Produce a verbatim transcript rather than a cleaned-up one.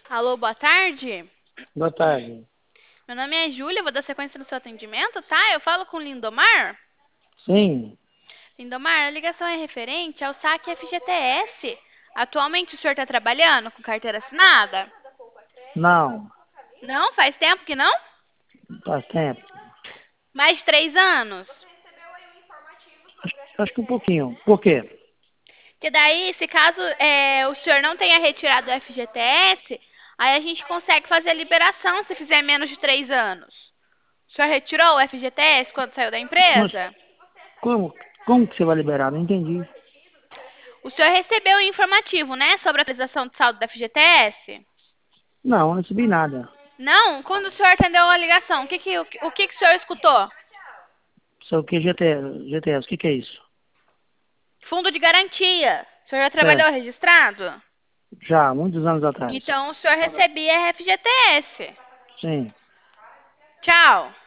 Alô, boa tarde. Boa tarde. Meu nome é Júlia, vou dar sequência no seu atendimento, tá? Eu falo com o Lindomar. Sim, Lindomar, a ligação é referente ao saque F G T S. Atualmente o senhor está trabalhando com carteira assinada? não, Não? Faz tempo que não? faz tempo. Mais de três anos? Acho, acho que um pouquinho. Por quê? Que daí, se caso é, o senhor não tenha retirado o F G T S, aí a gente consegue fazer a liberação se fizer menos de três anos. O senhor retirou o F G T S quando saiu da Mas empresa? como, como que você vai liberar? Não entendi. O senhor recebeu o informativo, né, sobre a atualização de saldo da F G T S? Não, não recebi nada. Não? Quando o senhor atendeu a ligação, o que que, o que, o que que o senhor escutou? Só o que G T S, G T S, o que que é isso? Fundo de garantia. O senhor já trabalhou Certo. registrado? Já, muitos anos atrás. Então o senhor recebia F G T S. Sim. Tchau.